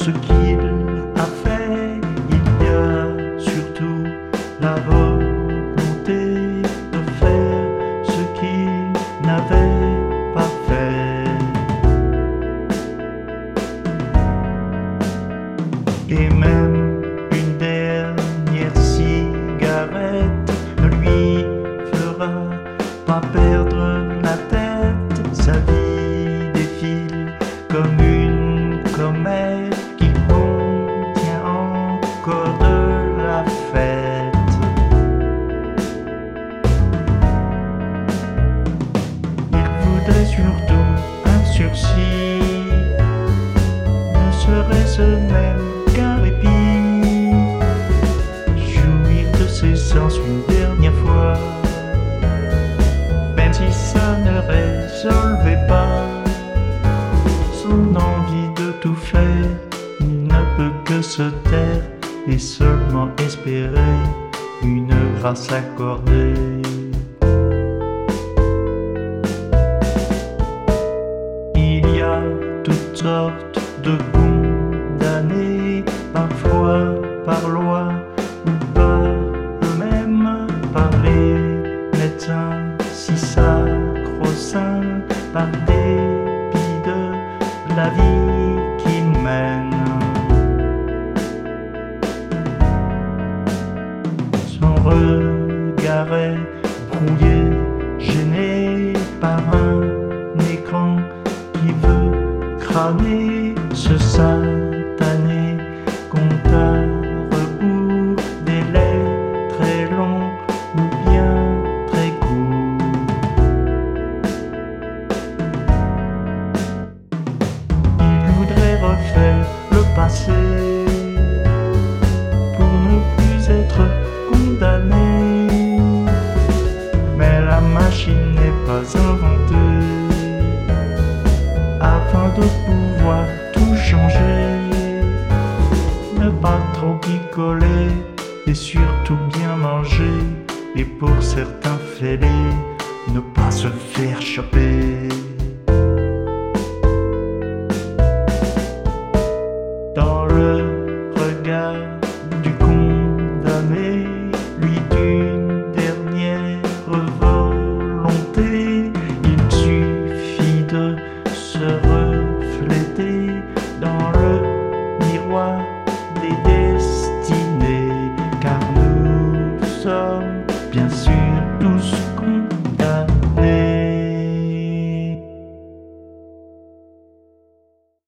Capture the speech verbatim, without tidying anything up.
ce qu'il a fait. Il y a surtout la volonté de faire ce qu'il n'avait pas fait. Et même une dernière cigarette ne lui fera pas perdre la tête. Sa vie défile comme une comète qui contient encore de la fête. Il voudrait surtout un sursis, ne serait-ce même qu'un répit, jouir de ses sens une dernière fois, même si ça ne résolvait pas son envie de tout faire. Il ne peut que se taire et seulement espérer une grâce accordée. Il y a toutes sortes de condamnés, parfois par loi ou par eux-mêmes, par les médecins si sacro-saints, par dépit de la vie qu'ils mènent. Son regard est brouillé, gêné par un écran qui veut crâner ce satané compte à rebours, des lettres très longs ou bien très courts. Il voudrait refaire le passé pour ne plus être condamné, mais la machine n'est pas inventée afin de pouvoir tout changer. Ne pas trop picoler et surtout bien manger, et pour certains fêlés, ne pas se faire choper. Dans le regard du condamné, lui d'une dernière volonté, il suffit de se refléter dans le miroir des destinées, car nous sommes bien sûr tous